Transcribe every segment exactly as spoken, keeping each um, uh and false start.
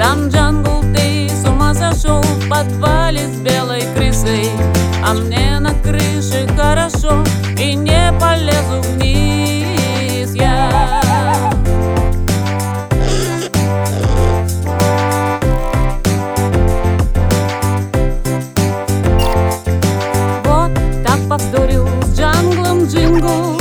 Там джангл, ты с ума сошел в подвале с белой крысой, а мне на крыше хорошо, и не полезу вниз я. Вот так повторил с джанглом джингл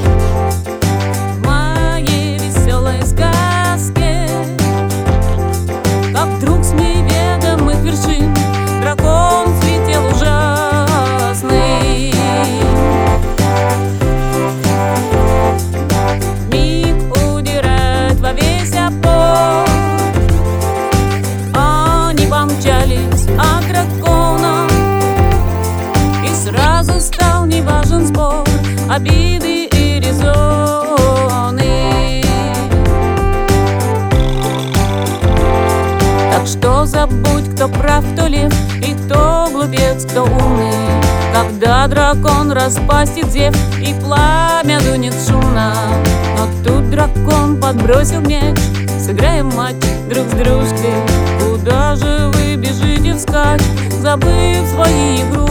в моей веселой сказке, как вдруг с неведомых вершин дракон слетел ужасный. Миг удирает во весь опор, они помчались от дракона, и сразу стал неважен спор, обиды и резоны. Так что забудь, кто прав, кто лев, и кто глупец, кто умный, когда дракон распастит зев и пламя дунет шумно. Но тут дракон подбросил мяч, сыграем матч друг с дружкой. Куда же вы бежите вскачь, забыв свои игрушки?